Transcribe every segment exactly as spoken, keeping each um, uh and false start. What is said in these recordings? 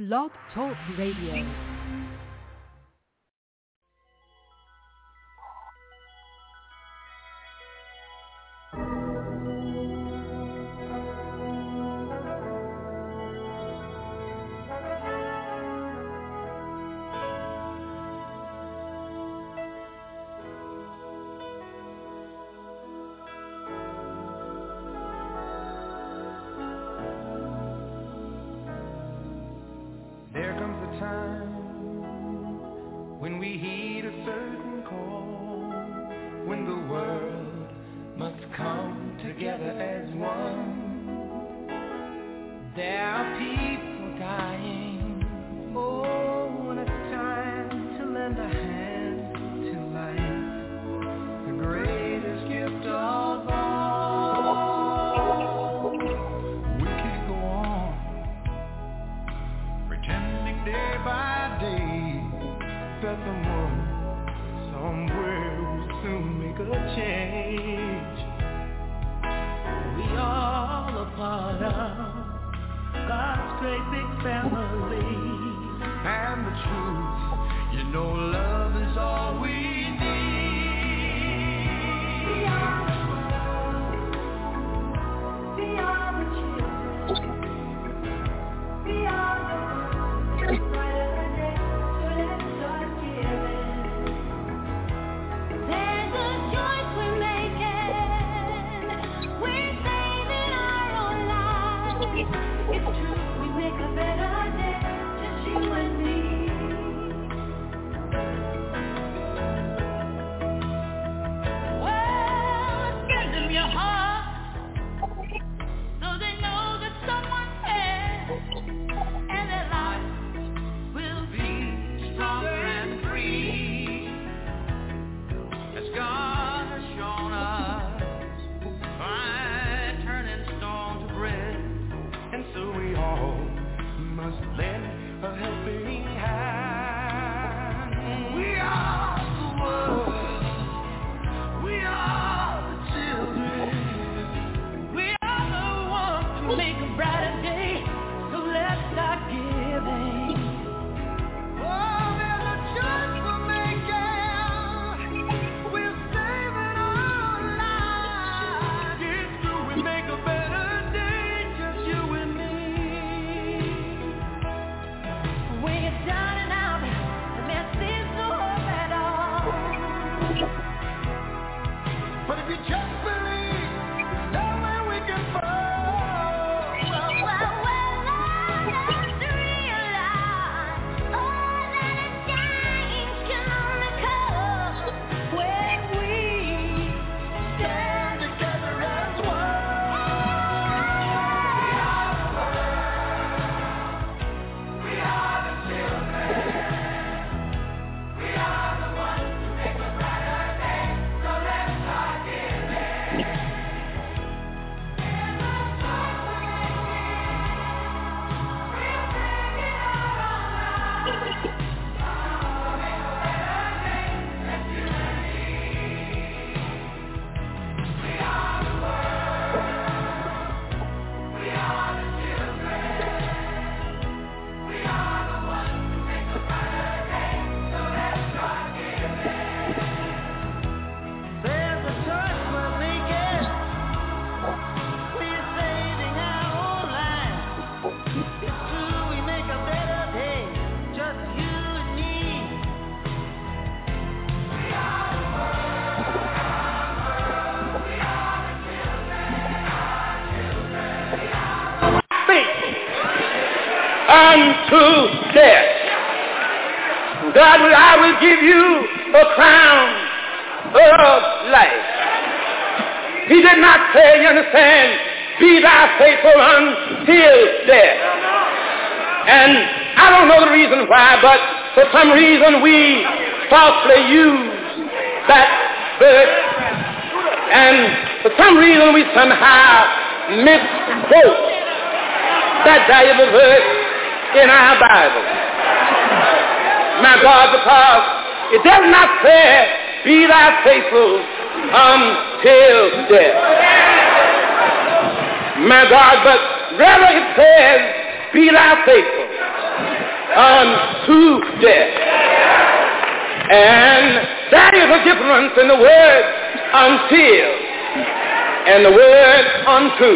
Blog Talk Radio. Unto death. God, I will give you a crown of life. He did not say, you understand, be thou faithful until death. And I don't know the reason why, but for some reason we falsely use that verse, and for some reason we somehow misquote that valuable verse in our Bible. My God, because it does not say, be thou faithful until death. My God, but rather it says, be thou faithful unto death. And that is a difference in the word until and the word unto.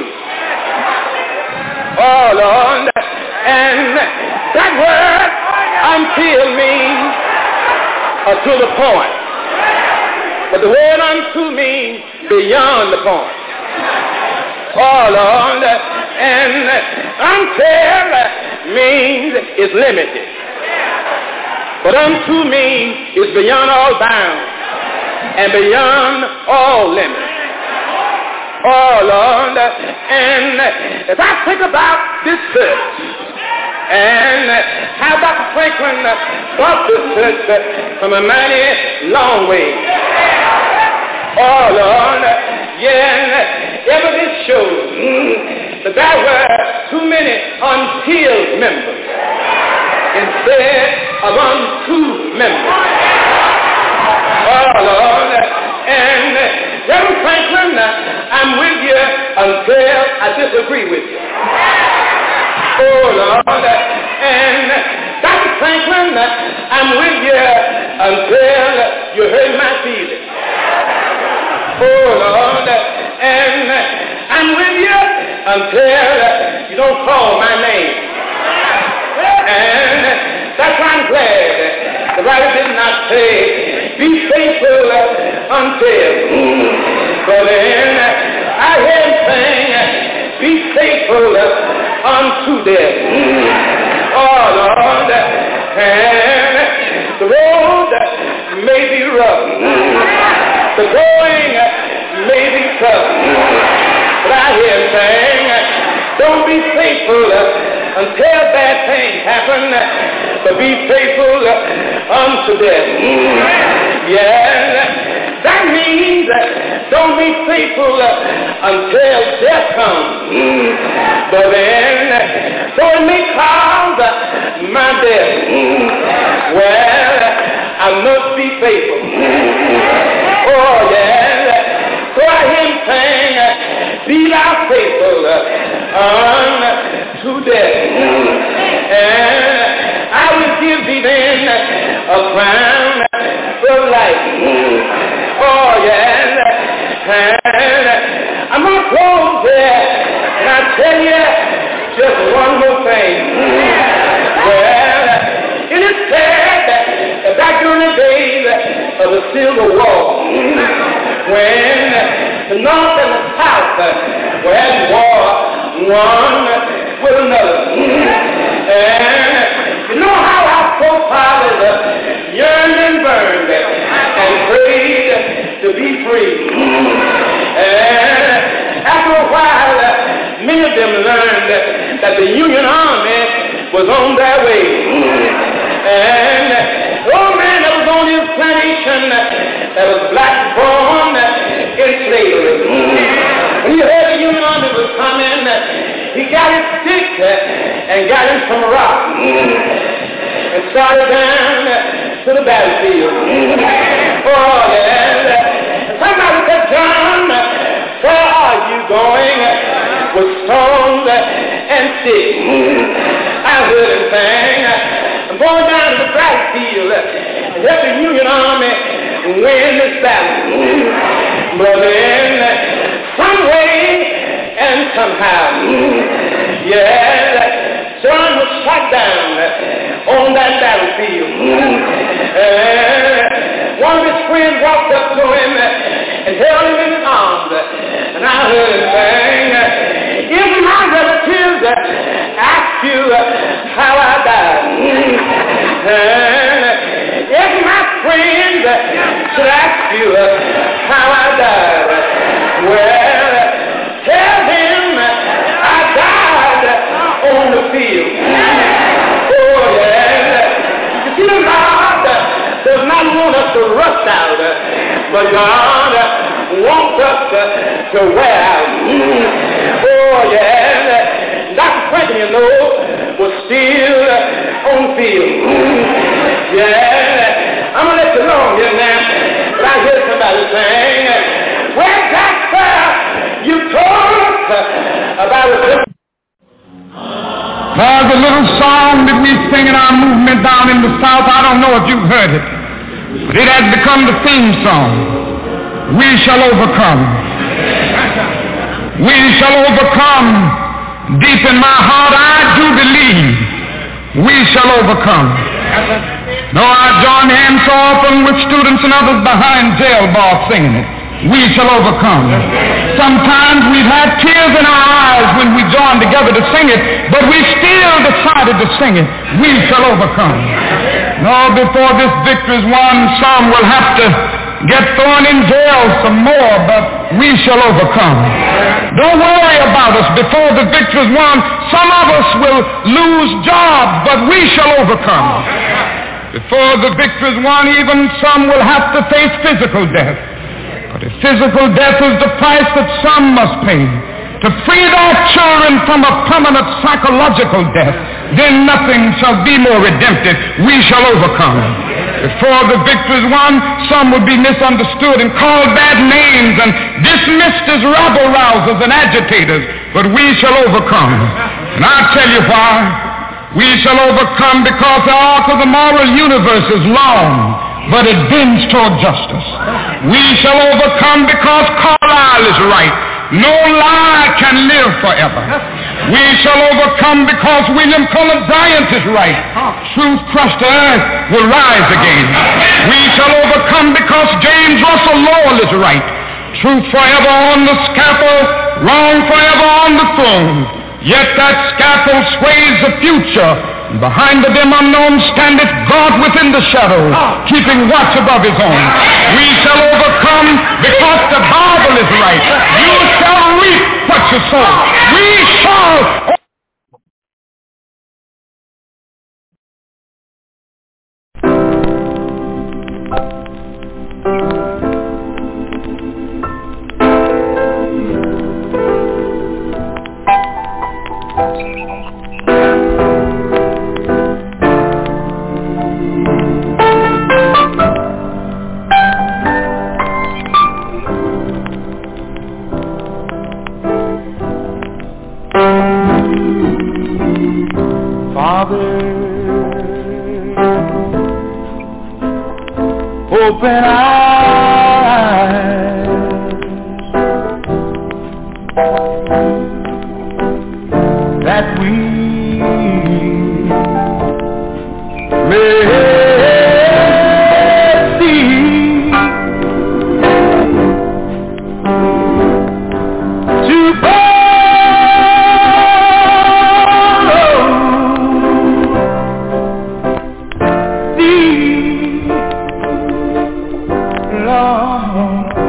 Oh, Lord. And that word until means uh, to the point. But the word unto means beyond the point. Oh, Lord. And until means it's limited. But unto means it's beyond all bounds and beyond all limits. Oh, Lord. And if I think about this church and how Doctor Franklin brought this church from a mighty long way. Oh, Lord. Yeah, evidence shows mm, that there were too many until members instead of unto members. Oh, Lord. And Reverend Franklin, I'm with you until I disagree with you. Oh, Lord. And Doctor Franklin, I'm with you until you hurt my feelings. Oh, Lord. And I'm with you until you don't call my name. And that's why I'm glad the writer did not say, be faithful until. But then I hear him saying, be faithful unto death. Oh, Lord. And the road may be rough. The going may be tough. But I hear him saying, don't be faithful until bad things happen, but be faithful unto death. Yeah, that means don't be faithful until death comes. But then, so it may cause my death. Well, I must be faithful. Oh, yeah. So I hear him saying, be thou faithful unto death. And I will give thee then a crown of life. Oh, yes. And I'm going to close there. And I tell you just one more thing. Well, it is said that back during the days of the Civil War, when the North and the South were at war one with another. And you know how our forefathers yearned and burned and prayed to be free. And after a while, many of them learned that the Union Army was on their way. And the old man that was on his plantation that was black born in slavery. When he heard the Union Army was coming, he got his stick and got him some rock and started down to the battlefield. Oh, yeah. Somebody said, John, where are you going with stones and sticks? I heard him saying, I'm going down to the battlefield and help the Union Army win this battle. But then, some way and somehow, yeah, John was shot down on that battlefield. And one of his friends walked up to him and held him in his arms. And I heard him saying, if my relatives ask you how I died, and if my friends should ask you how I died, well, tell them I died on the field. Oh, yeah. You see, the Lord does not want us to rust out, but God wants us to wear out. Oh, yeah. Doctor Franklin, you know, was still on the field. Yeah. I'm going to let you alone here now, but I hear somebody saying, well, doctor, you told us about it. There's a little song that we sing in our movement down in the South. I don't know if you've heard it, but it has become the theme song. We shall overcome. We shall overcome. Deep in my heart, I do believe we shall overcome. Though I join hands so often with students and others behind jail bars singing it, we shall overcome. Sometimes we've had tears in our eyes when we joined together to sing it, but we still decided to sing it. We shall overcome. No, before this victory is won, some will have to get thrown in jail some more, but we shall overcome. Don't worry about us. Before the victory is won, some of us will lose jobs, but we shall overcome. Before the victory is won, even some will have to face physical death. But if physical death is the price that some must pay to free their children from a permanent psychological death, then nothing shall be more redemptive. We shall overcome. Before the victory is won, some would be misunderstood and called bad names and dismissed as rabble-rousers and agitators, but we shall overcome. And I'll tell you why. We shall overcome because the arc of the moral universe is long, but it bends toward justice. We shall overcome because Carlyle is right. No lie can live forever. We shall overcome because William Cullen Bryant is right. Truth crushed to earth will rise again. We shall overcome because James Russell Lowell is right. Truth forever on the scaffold, wrong forever on the throne. Yet that scaffold sways the future. Behind the dim unknown standeth God within the shadows, keeping watch above his own. We shall overcome because the Bible is right. You shall reap what you sow. We shall. Open eyes, that we may see to follow thee, Lord.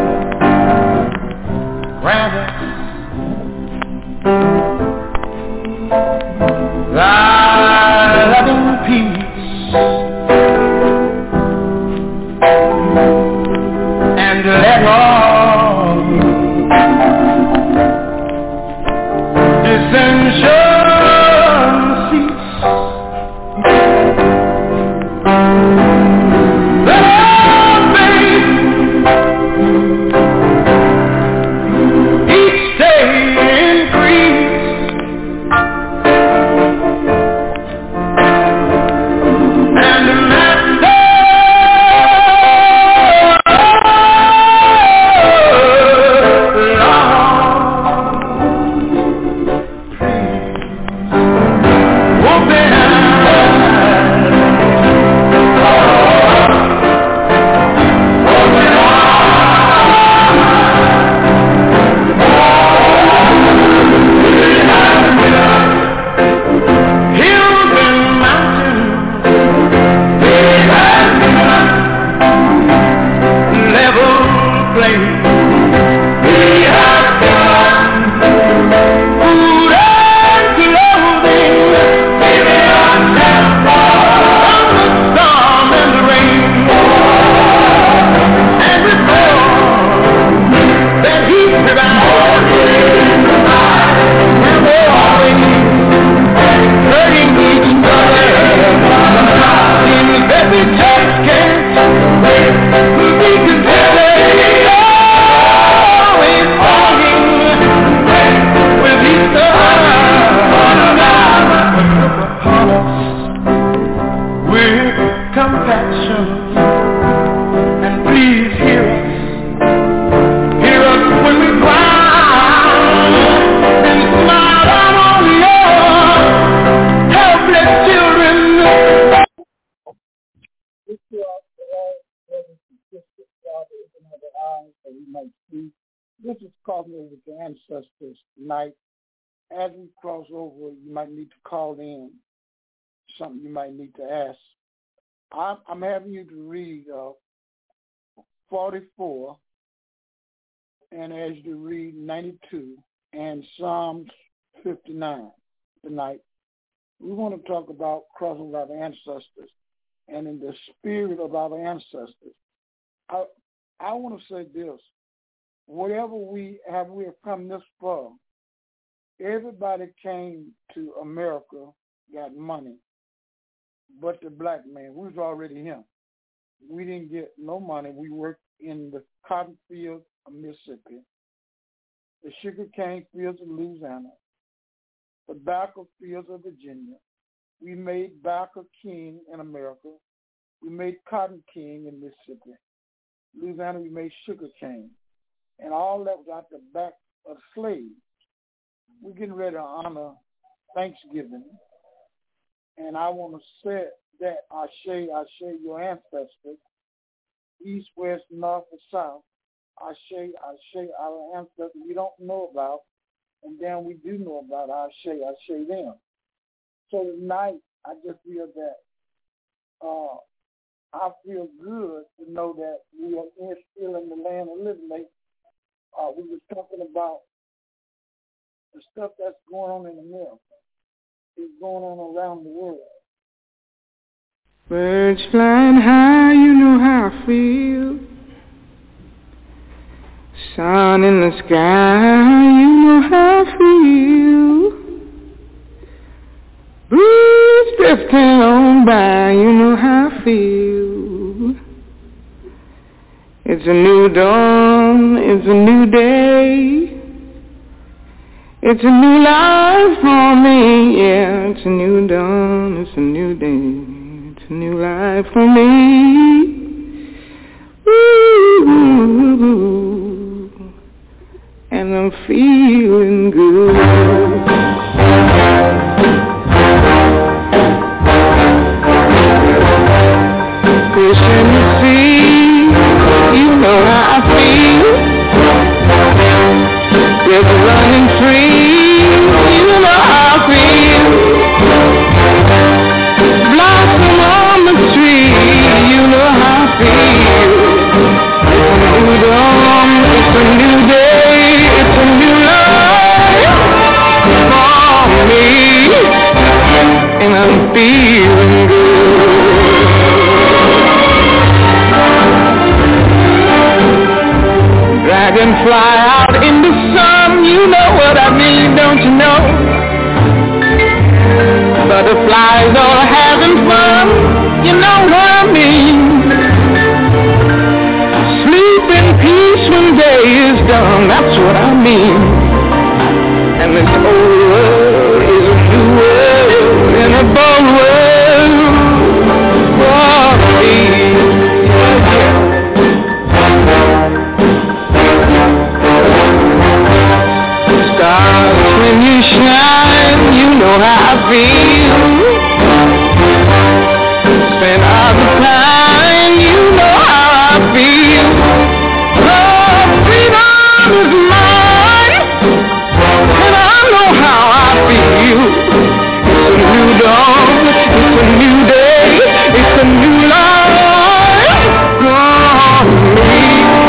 affection. And please hear us, hear us when we cry, and smile down on your helpless children. This is our brothers and sisters, God, open our eyes that we might see. This is crossing over with the ancestors tonight. As we cross over, you might need to call in something you might need to ask. I'm, I'm having you to read uh, forty-four, and as you read ninety-two and Psalms fifty-nine tonight. We want to talk about crossing over our ancestors and in the spirit of our ancestors. I, I want to say this. Whatever we have, we have come this far. Everybody came to America, got money, but the black man, we was already him. We didn't get no money. We worked in the cotton fields of Mississippi, the sugar cane fields of Louisiana, the tobacco fields of Virginia. We made tobacco king in America. We made cotton king in Mississippi. Louisiana, we made sugar cane. And all that was out the back of slaves. We're getting ready to honor Thanksgiving. And I want to say that Ashe, Ashe, your ancestors, east, west, north, and south, Ashe, Ashe, our ancestors we don't know about, and then we do know about Ashe, Ashe them. So tonight, I just feel that uh, I feel good to know that we are in, still in the land of living. Uh, we were talking about the stuff that's going on in America. It's going on around the world. Birds flying high, you know how I feel. Sun in the sky, you know how I feel. Breeze drifting on by, you know how I feel. It's a new dawn, it's a new day. It's a new life for me, yeah. It's a new dawn, it's a new day. It's a new life for me. Ooh, and I'm feeling good. Fish in the sea, you know how I feel. River running free, you know how I feel. Blossom on the tree, you know how I feel. It's a new dawn, it's a new day, it's a new life for me, and I'm feeling good. Dragonfly out in the sun, you know what I mean, don't you know? Butterflies all having fun, you know what I mean. Sleep in peace when day is done, that's what I mean. And this old world is a new world and a bold world for me. Stars, when you shine, you know how I feel. Spend all the time, you know how I feel. Oh, freedom is mine, and I know how I feel. It's a new dawn, it's a new day, it's a new life for me.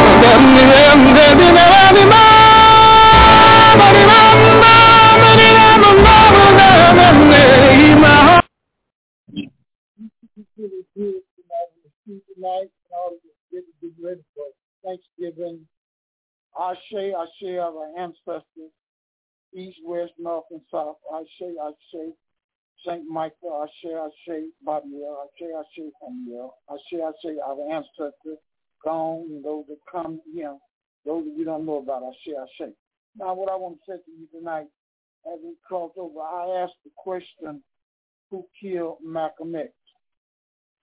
Tonight, and all of us getting get ready for Thanksgiving. Ashe, Ashe of our ancestors, east, west, north, and south. Ashe, Ashe, Saint Michael, Ashe, Ashe, Bobbiel, Ashe, Ashe, Samuel, Ashe, Ashe, our ancestors, gone, and those that come, you know, those that we don't know about, Ashe, Ashe. Now, what I want to say to you tonight, as we cross over, I asked the question, who killed Malcolm X?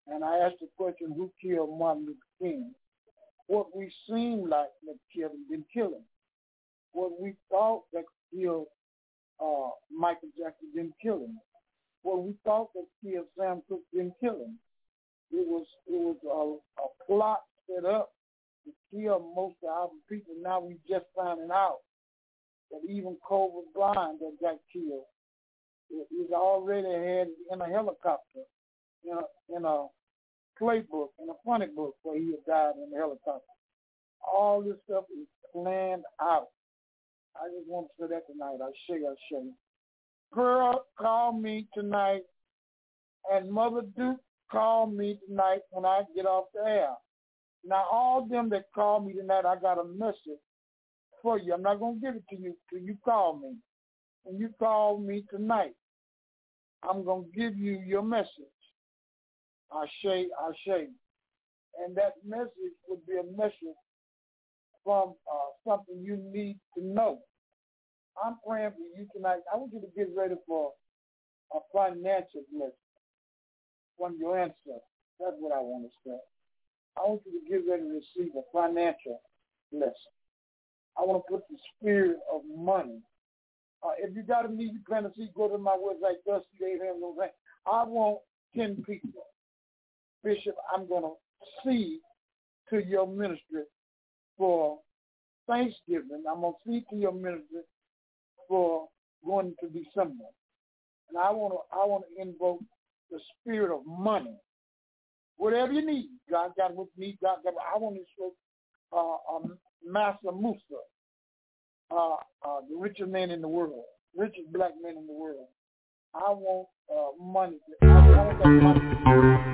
And I asked the question, who killed Martin Luther King? What we seemed like that killed him didn't kill him. What we thought that killed uh, Michael Jackson didn't kill him. What we thought that killed Sam Cooke didn't kill him. It was it was a, a plot set up to kill most of our people. Now we just finding out that even Cobra Blind that got killed is already had in a helicopter, in a, in a playbook, in a funny book where he had died in a helicopter. All this stuff is planned out. I just want to say that tonight. I'll show you, I'll show you. Pearl, call me tonight, and Mother Duke, call me tonight when I get off the air. Now, all them that call me tonight, I got a message for you. I'm not going to give it to you till you call me. When you call me tonight, I'm going to give you your message. Ashe, Ashe. And that message would be a message from uh, something you need to know. I'm praying for you tonight. I want you to get ready for a financial blessing from your ancestors. That's what I want to say. I want you to get ready to receive a financial blessing. I want to put the spirit of money. Uh, if you got a need, you plan to see, go to my website, Dusty Abraham. I want ten people. Bishop, I'm going to see to your ministry for Thanksgiving. I'm going to see to your ministry for going to December. And I want to I want to invoke the spirit of money. Whatever you need, God got what you need. God got. I want to show uh, um, Master Musa, uh, uh, the richest man in the world, richest black man in the world. I want uh, money. I, I want that money.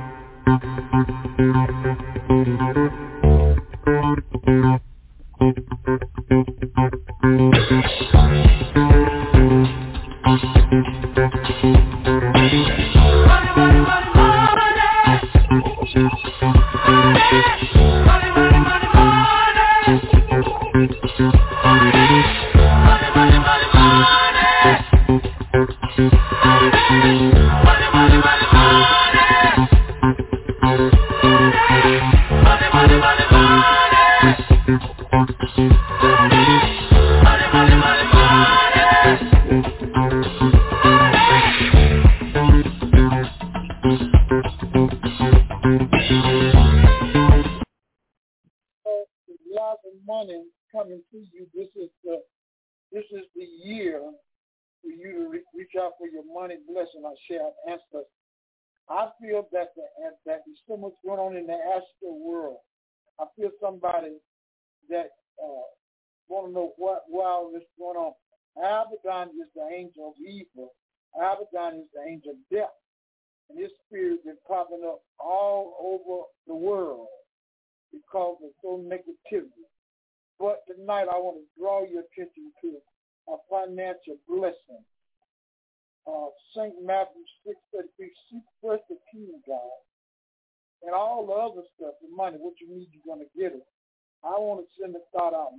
I feel that the, that there's so much going on in the astral world. I feel somebody that uh, want to know what wow this is going on. Abaddon is the angel of evil. Abaddon is the angel of death. And this spirit is popping up all over the world because of so negativity. But tonight I want to draw your attention to a financial blessing. Uh, Saint Matthew six thirty-three, seek first the kingdom of God, and all the other stuff, the money, what you need, you're going to get it. I want to send the thought out.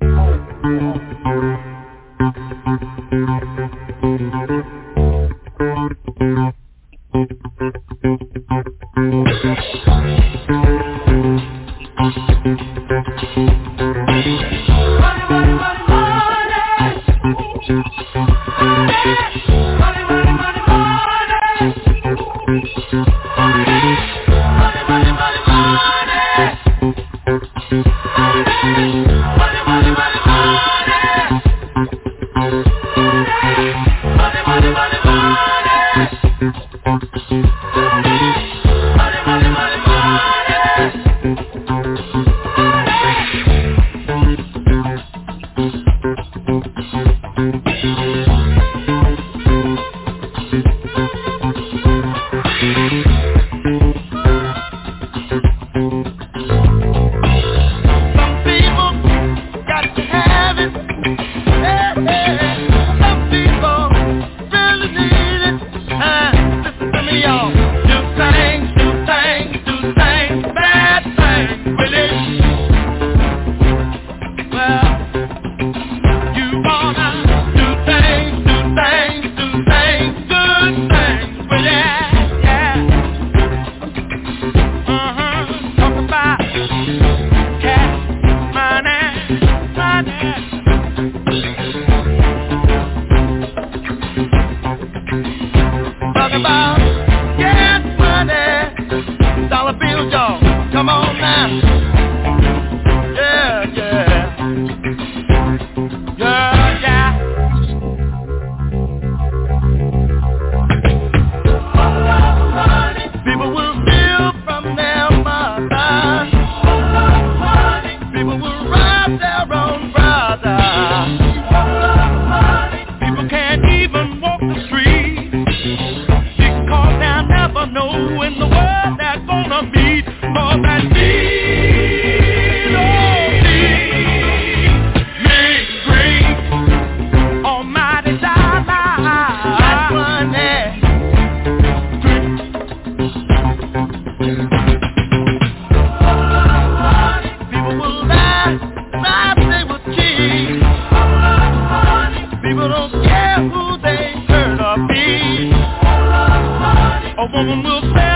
Some people really need it. Uh, listen to me, y'all. You sing.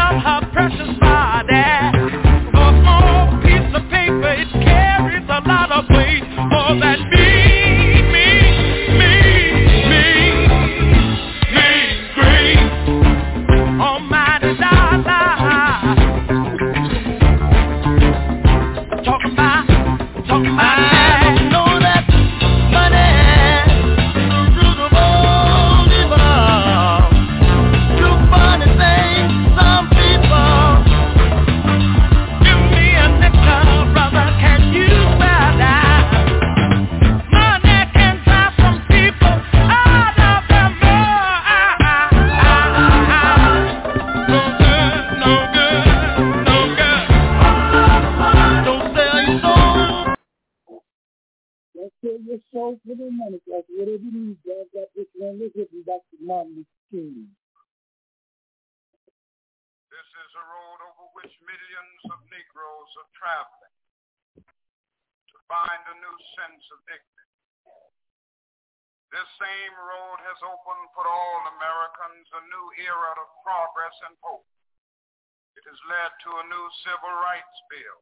of her precious body. A small piece of paper, it carries a lot of weight. All that me, me, me, me, me, great Almighty dollar. Talking about, talking about. I know that money is the root of all evil. You funny thing, some people. Give me a nickel, brother, can you spell that? Money can drive some people out of their mind. No good, no good, no good. Don't sell your soul. Don't sell your soul for the money, because whatever you need, God got this one. Let's hit Doctor Martin Luther King. This is a road over which millions of Negroes are traveling to find a new sense of dignity. This same road has opened for all Americans a new era of progress and hope. It has led to a new civil rights bill.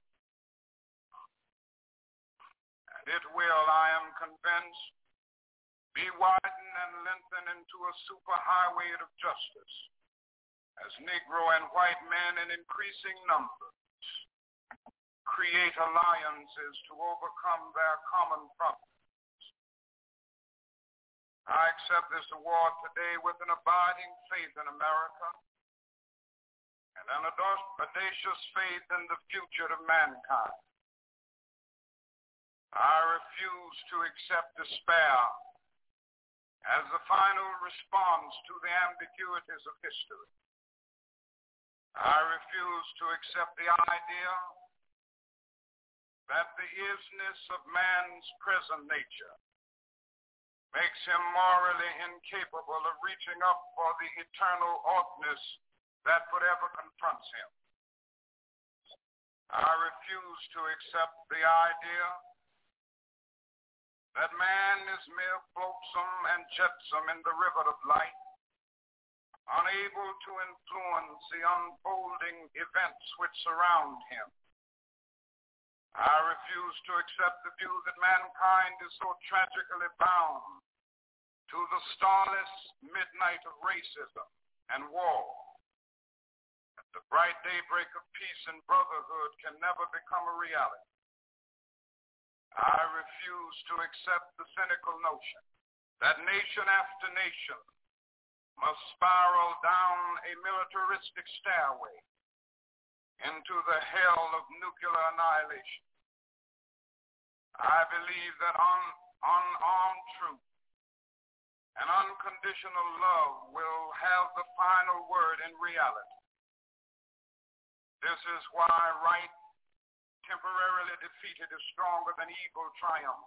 And it will, I am convinced, be widened and lengthened into a superhighway of justice, as Negro and white men in increasing numbers create alliances to overcome their common problems. I accept this award today with an abiding faith in America and an audacious faith in the future of mankind. I refuse to accept despair as the final response to the ambiguities of history. I refuse to accept the idea that the isness of man's present nature makes him morally incapable of reaching up for the eternal oughtness that forever confronts him. I refuse to accept the idea that man is mere flotsam and jetsam in the river of light, unable to influence the unfolding events which surround him. I refuse to accept the view that mankind is so tragically bound to the starless midnight of racism and war that the bright daybreak of peace and brotherhood can never become a reality. I refuse to accept the cynical notion that nation after nation must spiral down a militaristic stairway into the hell of nuclear annihilation. I believe that un- unarmed truth and unconditional love will have the final word in reality. This is why right temporarily defeated is stronger than evil triumph.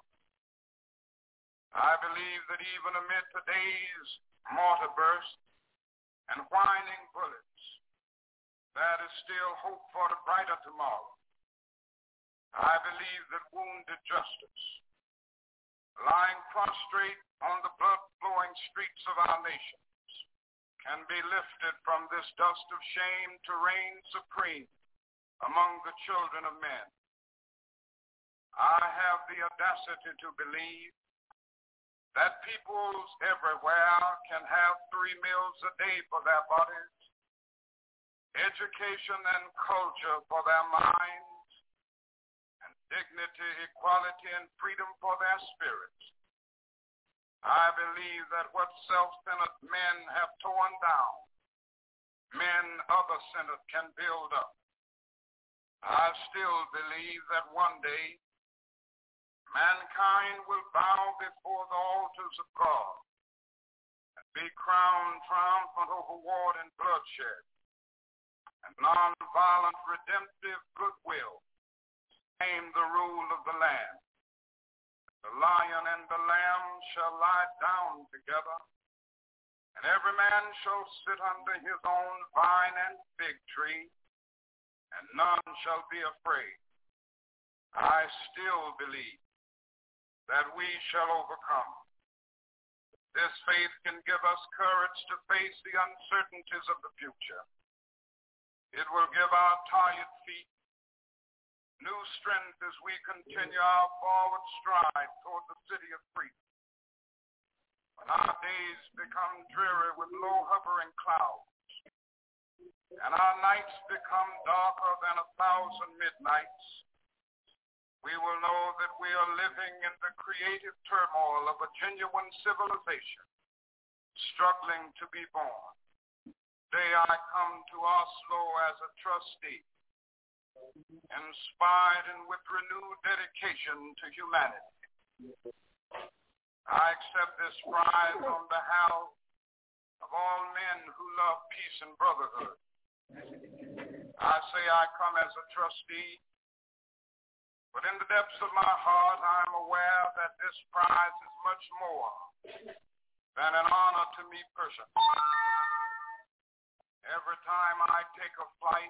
I believe that even amid today's mortar bursts and whining bullets, there is still hope for the brighter tomorrow. I believe that wounded justice, lying prostrate on the blood-flowing streets of our nations, can be lifted from this dust of shame to reign supreme among the children of men. I have the audacity to believe that peoples everywhere can have three meals a day for their bodies, education and culture for their minds, and dignity, equality, and freedom for their spirits. I believe that what self-centered men have torn down, men other-centered can build up. I still believe that one day mankind will bow before the altars of God and be crowned triumphant over war and bloodshed, and nonviolent redemptive goodwill claim the rule of the land. The lion and the lamb shall lie down together, and every man shall sit under his own vine and fig tree, and none shall be afraid. I still believe that we shall overcome. This faith can give us courage to face the uncertainties of the future. It will give our tired feet new strength as we continue our forward stride toward the city of freedom. When our days become dreary with low hovering clouds, and our nights become darker than a thousand midnights, we will know that we are living in the creative turmoil of a genuine civilization, struggling to be born. Today I come to Oslo as a trustee, inspired and with renewed dedication to humanity. I accept this prize on behalf of all men who love peace and brotherhood. I say I come as a trustee, but in the depths of my heart I am aware that this prize is much more than an honor to me personally. Every time I take a flight,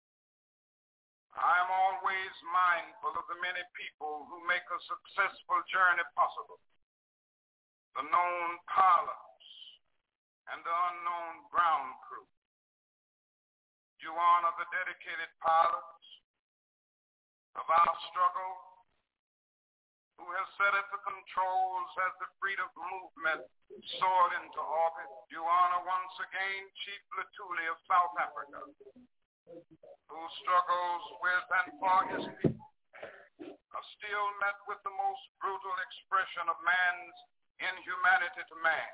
I am always mindful of the many people who make a successful journey possible. The known pilots and the unknown ground crew. You honor the dedicated pilots of our struggle who have set at the controls as the freedom movement soared into orbit. You honor once again Chief Lutuli of South Africa, who struggles with and for his people are still met with the most brutal expression of man's inhumanity to man.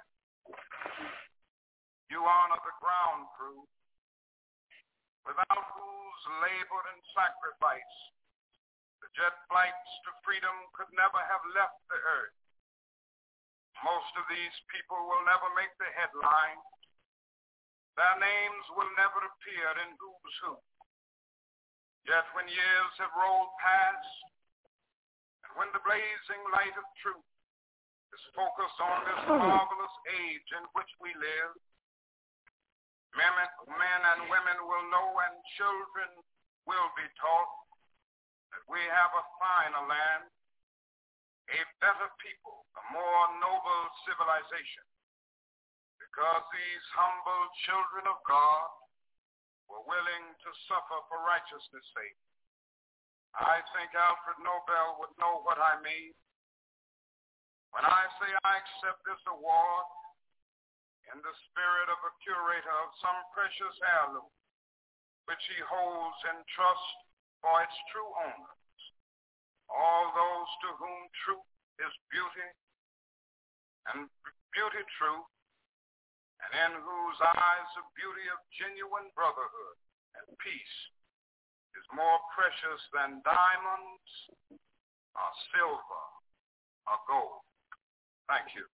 You honor the ground crew, without whose labor and sacrifice the jet flights to freedom could never have left the earth. Most of these people will never make the headline. Their names will never appear in Who's Who. Yet when years have rolled past, and when the blazing light of truth is focused on this marvelous age in which we live, men, men and women will know and children will be taught that we have a finer land, a better people, a more noble civilization, because these humble children of God were willing to suffer for righteousness' sake. I think Alfred Nobel would know what I mean when I say I accept this award in the spirit of a curator of some precious heirloom which he holds in trust for its true owners, all those to whom truth is beauty and beauty truth, and in whose eyes the beauty of genuine brotherhood and peace is more precious than diamonds or silver or gold. Thank you.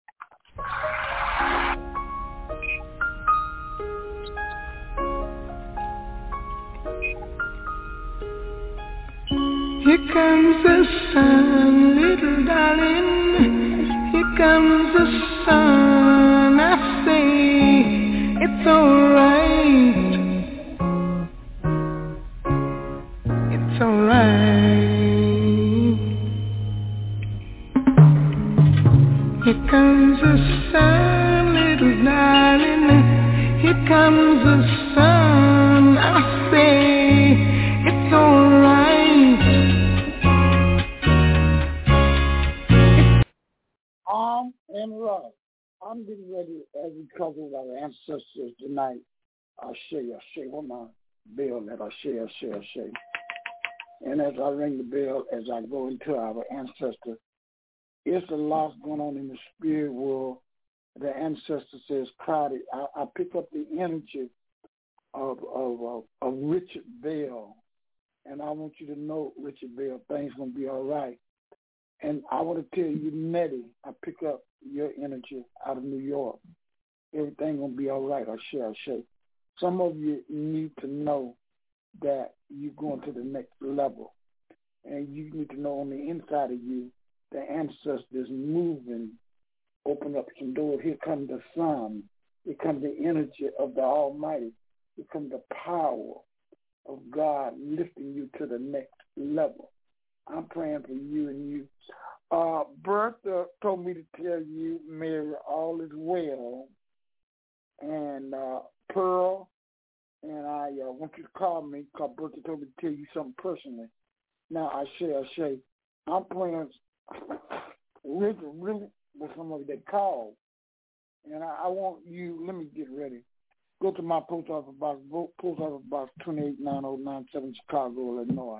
Here comes the sun, little darling. Here comes the sun. I say it's alright. It's alright. Here comes the sun, little darling. Here comes the sun. I say it's alright. Arm and right. I'm getting ready as we cover with our ancestors tonight. I'll share, I'll share with my bell that I share, share, share. And as I ring the bell, as I go into our ancestors, it's a lot going on in the spirit world. The ancestor says crowded. I, I pick up the energy of, of, of, of Richard Bell. And I want you to know, Richard Bell, things going to be all right. And I want to tell you, Nettie, I pick up your energy out of New York. Everything going to be all right. I share, I share. Some of you need to know that you're going to the next level. And you need to know on the inside of you, the ancestors moving, open up some doors. Here comes the sun. Here comes the energy of the Almighty. Here comes the power of God lifting you to the next level. I'm praying for you and you. Uh, Bertha told me to tell you, Mary, all is well. And uh, Pearl, and I uh, want you to call me because Brother told me to tell you something personally. Now, I say, I say, I'm praying really, really with somebody that called, and I, I want you, let me get ready. Go to my post office box, post office box twenty-eight nine oh nine seven, Chicago, Illinois,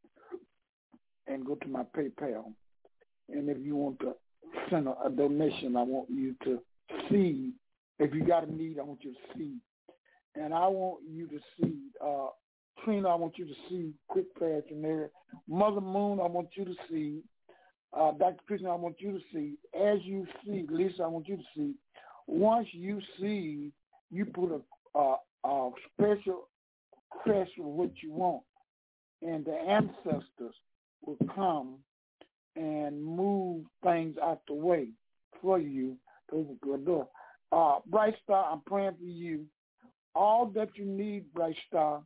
and go to my PayPal. And if you want to send a, a donation, I want you to see. If you got a need, I want you to see. And I want you to see, uh, Trina, I want you to see Quick Prayer Generic. Mother Moon, I want you to see. Uh, Doctor Christian, I want you to see. As you see, Lisa, I want you to see. Once you see, you put a, a, a special crest of what you want, and the ancestors will come and move things out the way for you. Uh, Bright Star, I'm praying for you. All that you need, Bright Star,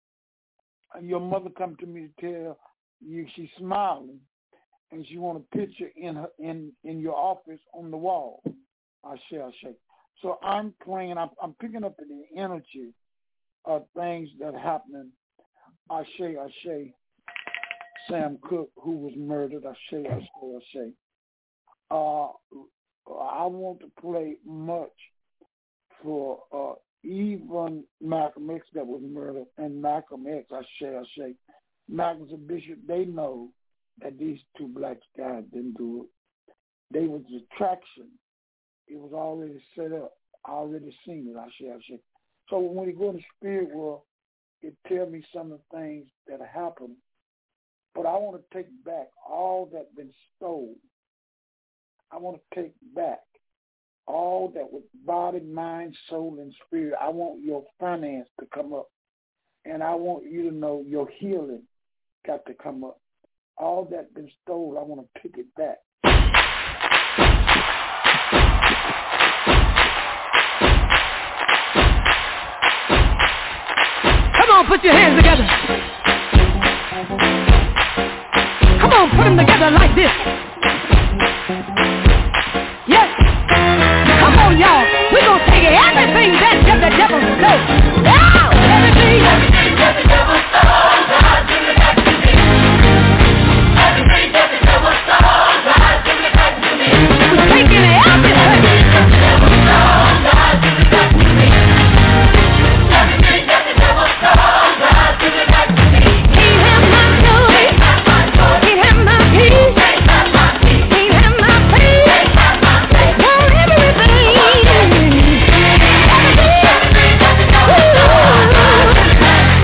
your mother come to me to tell you she's smiling, and she want a picture in her in, in your office on the wall. I say, I say. So I'm praying. I'm, I'm picking up the energy of things that are happening. I say, I say. Sam Cooke, who was murdered. I say, I say, I say. Uh, I want to play much for uh, even Malcolm X that was murdered, and Malcolm X. I say, I say. Malcolm and Bishop, they know that these two black guys didn't do it. They was attraction. It was already set up. I already seen it. I say, I say. So when you go in the spirit world, it tells me some of the things that happened. But I want to take back all that's been stolen. I want to take back all that was body, mind, soul, and spirit. I want your finance to come up. And I want you to know your healing got to come up. All that's been stolen, I want to pick it back. Come on, put your hands together. Come on, put them together like this. Yes. Come on, y'all. We're going to take everything that the devil stole. Now, everything. Everything that the devil stole, God, give it back to me. Everything that the devil stole, God, give it back to me. We're taking everything. Everything that the devil stole, God, give it back to me. Everything that the devil stole, God, give it back to me. He had my joy. He had my peace. He had my peace. He had my faith. He had my faith. For everything. Everything. Everything that the devil stole, God, give it back to me.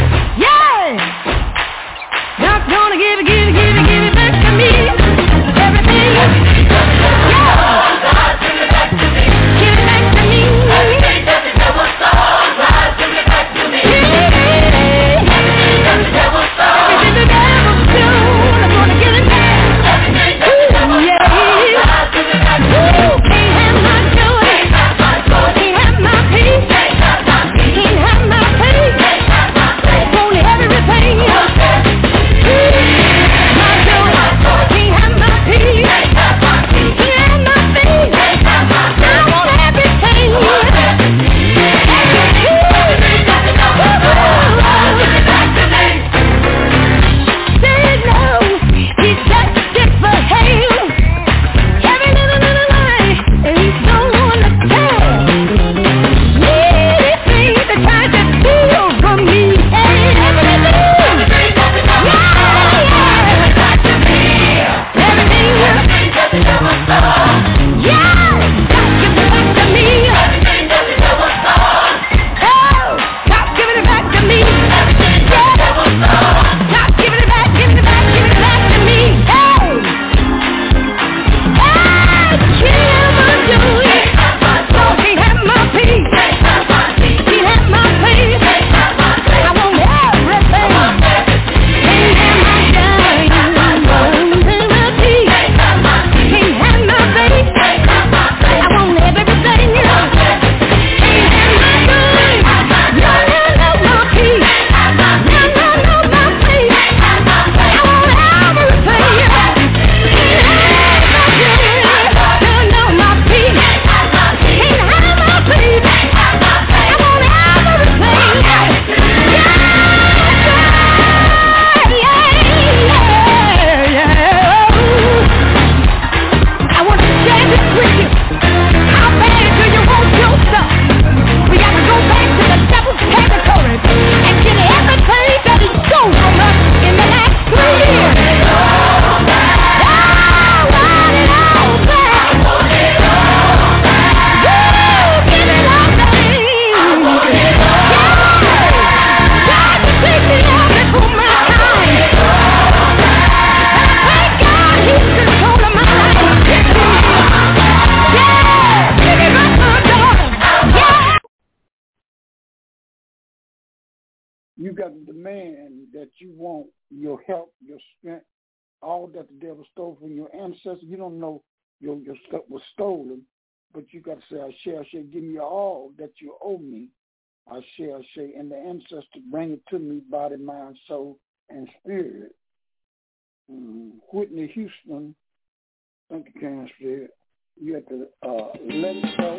got to demand that you want your help, your strength, all that the devil stole from your ancestors. You don't know your, your stuff was stolen, but you got to say, I shall, shall give me all that you owe me. I shall, shall, and the ancestors bring it to me, body, mind, soul, and spirit. Mm. Whitney Houston, thank you, Karen Spirit. You have to uh, let it go.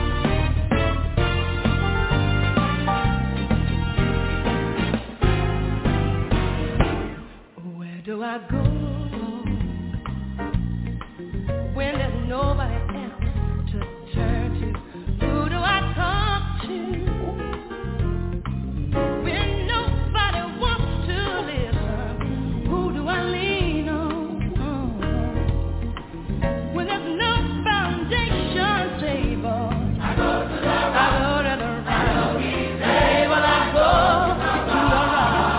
Where do I go when there's nobody else to turn to? Who do I talk to when nobody wants to listen? Who do I lean on when there's no foundation stable? I go to the rock. I go to the rock. I know he's able. I go to the rock.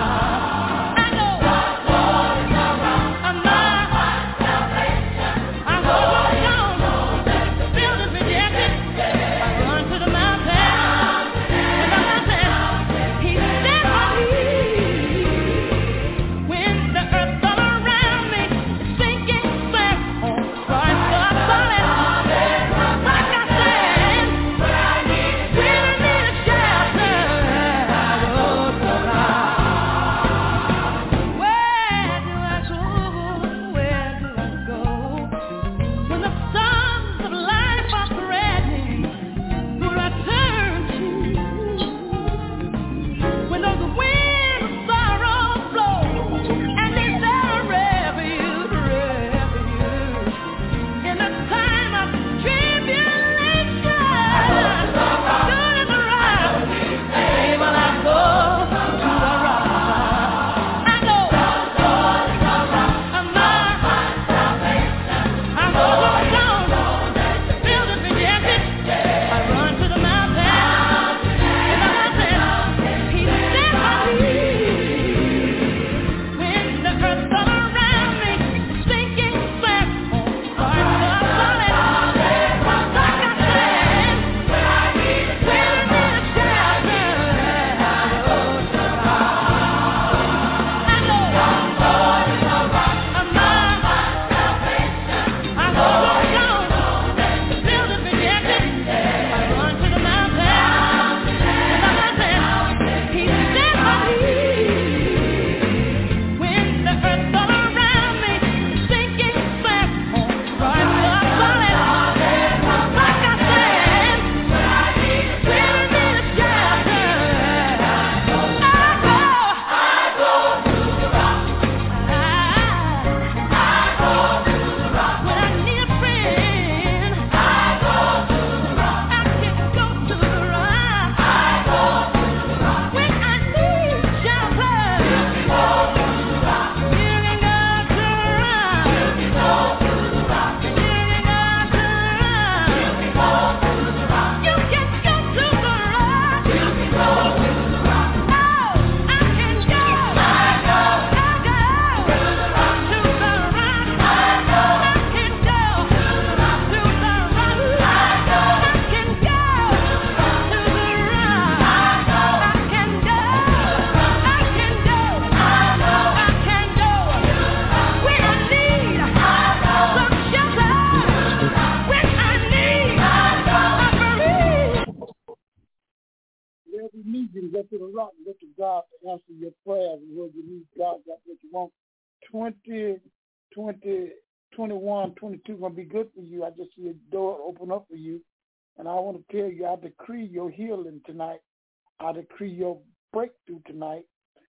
Go to the rock and look to God to answer your prayers. And where you need God, that's what you want. twenty, twenty, twenty-one, twenty-two going to be good for you. I just see a door open up for you. And I want to tell you, I decree your healing tonight. I decree your breakthrough tonight.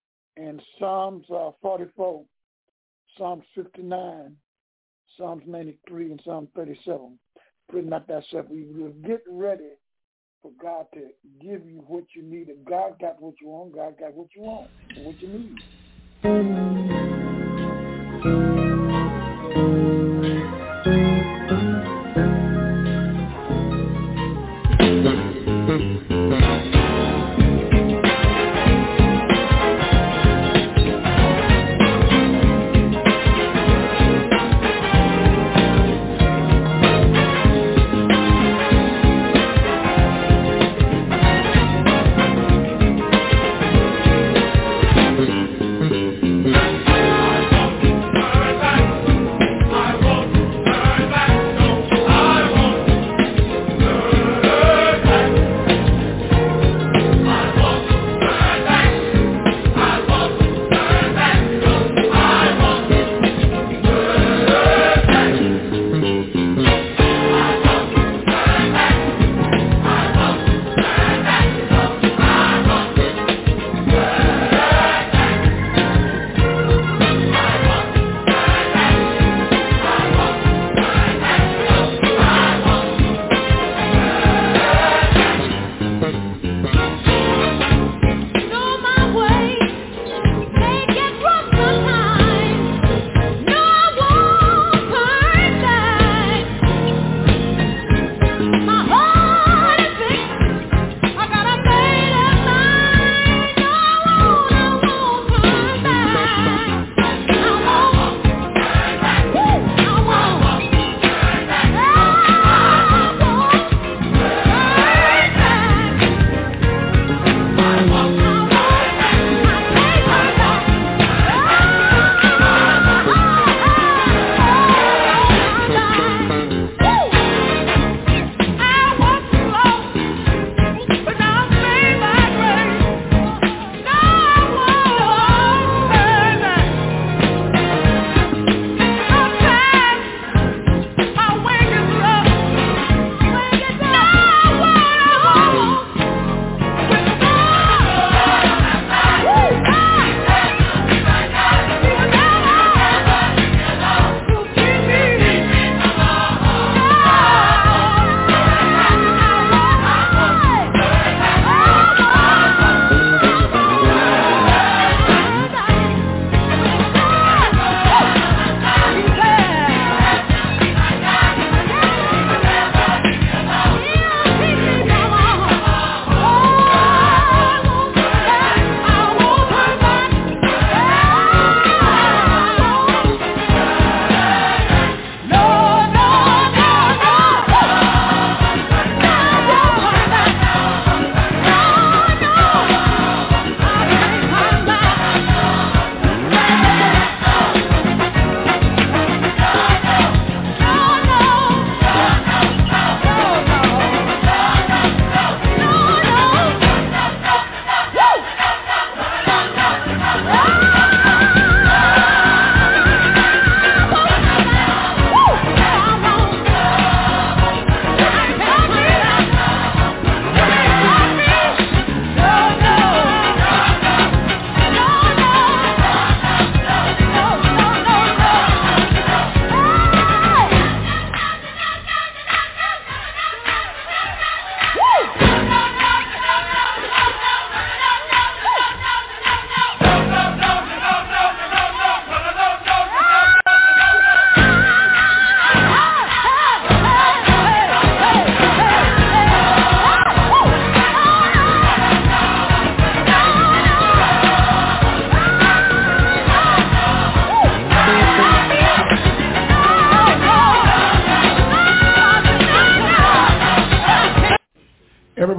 And Psalms uh, forty-four, Psalms fifty-nine, Psalms ninety-three, and Psalm thirty-seven. Pretty not that simple. You will get ready for God to give you what you need. If God got what you want, God got what you want and what you need.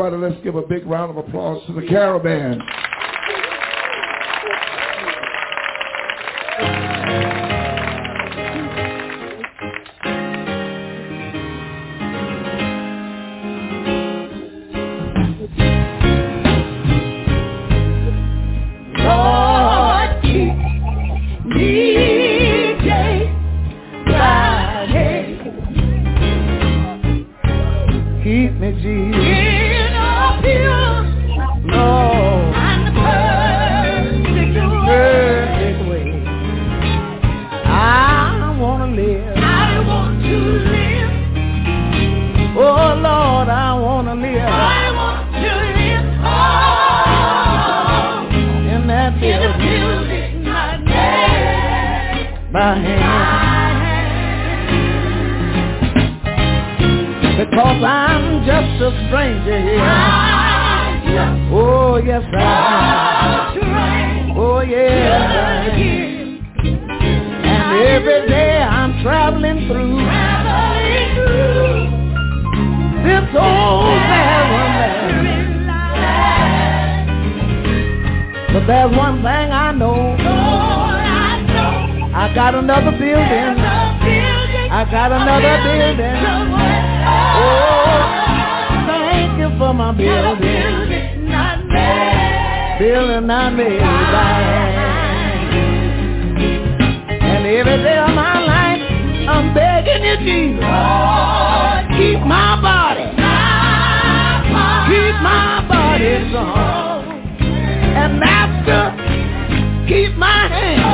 Everybody, let's give a big round of applause to the Caravan. Because I'm just a stranger here. Oh, yes, I am. Oh, yes, I am. And every day I'm traveling through this old barren land. But there's one thing I know. I got another building. I got another building. Oh, thank you for my building. Building not made by hand. And every day of my life, I'm begging you, Jesus, keep my body, keep my body strong. And Master, keep my hand.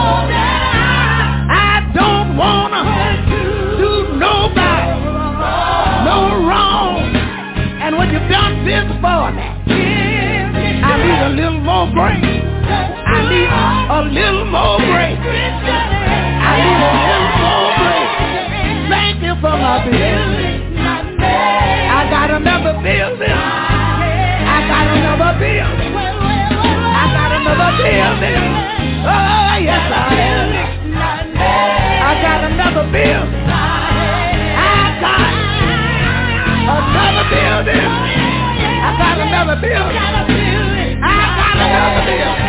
I don't wanna do nobody no wrong. And what you've done this for me, I need a little more grace. I need a little more grace. I need a little more grace. Thank you for my building. I got another building. I got another building. I got another building. Oh, yes, I am. I got another building. I got another building. I got another building. I got another building.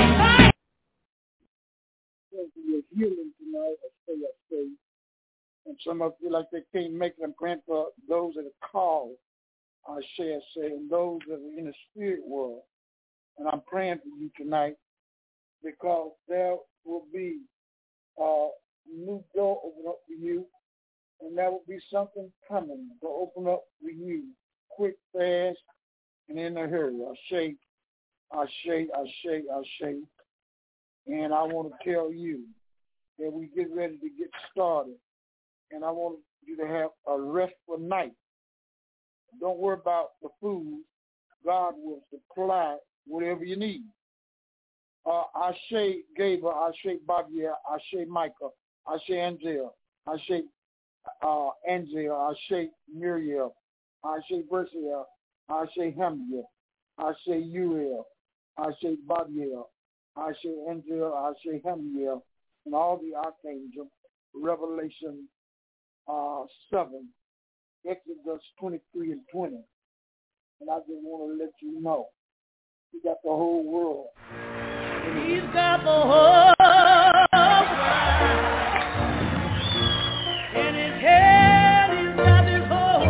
You're healing tonight, I say, I say. And some of you, like they can't make it. I'm praying for those that are called, I say, I say, and those that are in the spirit world. And I'm praying for you tonight because there will be a new door open up for you. And there will be something coming to open up for you quick, fast, and in a hurry. I shake, I shake, I shake, I shake. And I want to tell you that we get ready to get started. And I want you to have a restful night. Don't worry about the food. God will supply whatever you need. Uh, Ashe Gabriel, Ashe Badia, Ashe Michael, Ashe Angel, Ashe uh, Angel, Ashe Muriel, Ashe Bersiel, Ashe Hamiel, Ashe Uriel, Ashe Badiel, Ashe Angel, Ashe Hamiel, and all the archangels. Revelation uh, seven, Exodus twenty-three and twenty. And I just want to let you know, he got the whole world. He's got the whole world in his head. He's got his whole.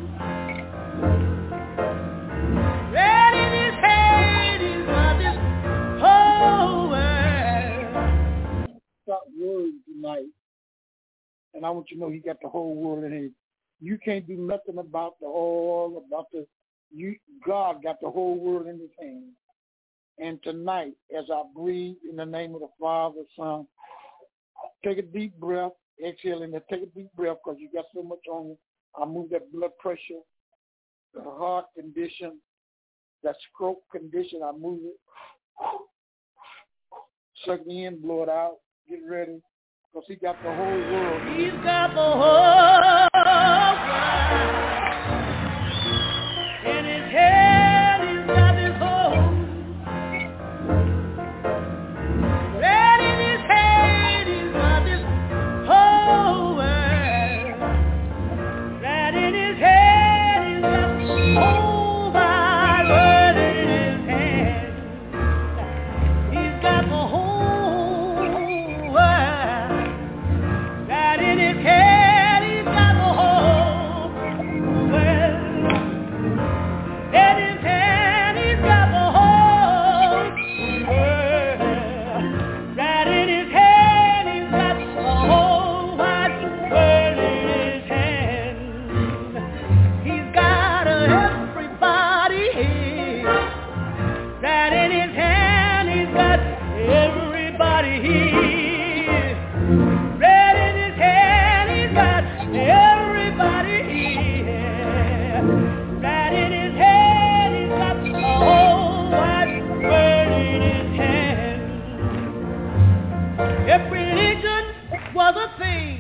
Right in his head, he's got this whole world. Stop worrying tonight. And I want you to know he got the whole world in his. You can't do nothing about the oil, about the, you, God got the whole world in his hands. And tonight, as I breathe in the name of the Father, Son, take a deep breath, exhale, and take a deep breath because you got so much on you. I move that blood pressure, the heart condition, that stroke condition, I move it. Suck it in, blow it out, get ready. Because he got the whole world. He's got the whole world in his head. He's got his whole. Right in his head, he's got this whole world. Right in his head, he's got the whole world. everybody here. Bread in his hand, he's got everybody here. Bread in his hand, he's got the whole wide world in his hand. If religion was a thing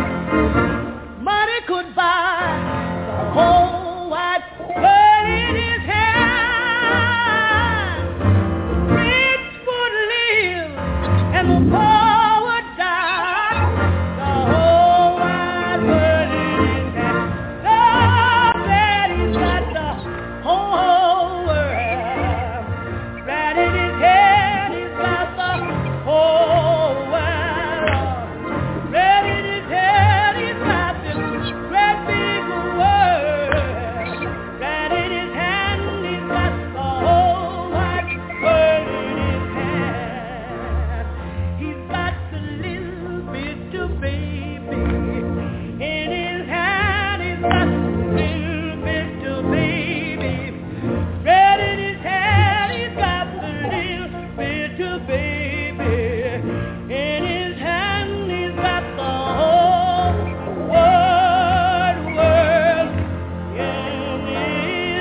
money could buy, the whole wide world in his hand. Rich would live and the poor would die, the whole wide world in his hand. Lord, that he's got the whole world right in his hand. He's got the whole world right in his hand. He's got this great big world right in his hand. He's got the whole wide world in his hand. He's got the little bitty baby in his hand. He's got the little bitty baby right in his hand. He's got the little bitty baby in his hand. He's got the whole wide world in his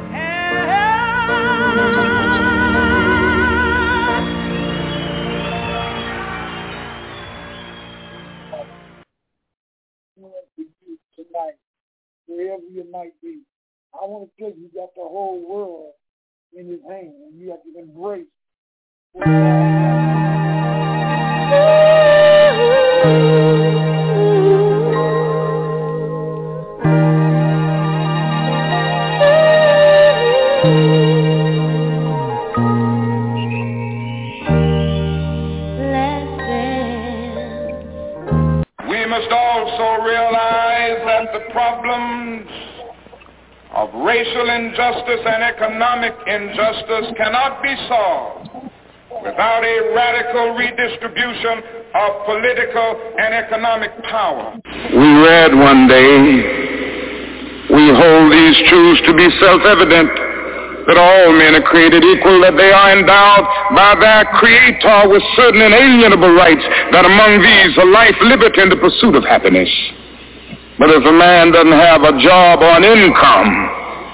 hand. For you tonight, wherever you might be, I want to tell you, you got the whole world in his hand, and you have to embrace. We must also realize that the problems of racial injustice and economic injustice cannot be solved without a radical redistribution of political and economic power. We read one day, we hold these truths to be self-evident, that all men are created equal, that they are endowed by their Creator with certain inalienable rights, that among these are life, liberty, and the pursuit of happiness. But if a man doesn't have a job or an income,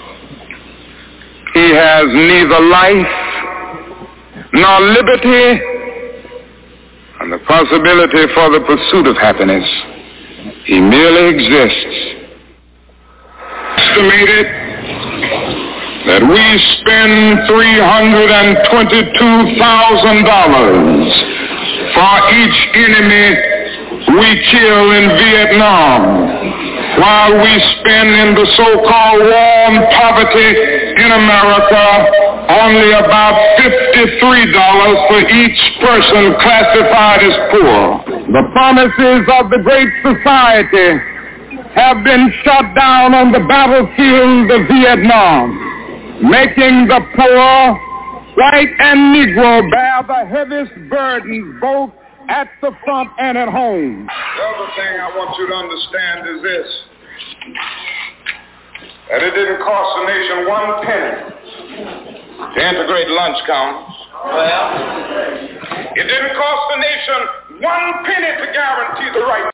he has neither life nor liberty and the possibility for the pursuit of happiness. He merely exists. Estimated that we spend three hundred twenty-two thousand dollars for each enemy we kill in Vietnam, while we spend in the so-called war on poverty in America only about fifty-three dollars for each person classified as poor. The promises of the Great Society have been shot down on the battlefield of Vietnam, making the poor, white and Negro, bear the heaviest burdens both at the front and at home. The other thing I want you to understand is this, that it didn't cost the nation one penny to integrate lunch counters. Well, it didn't cost the nation one penny to guarantee the right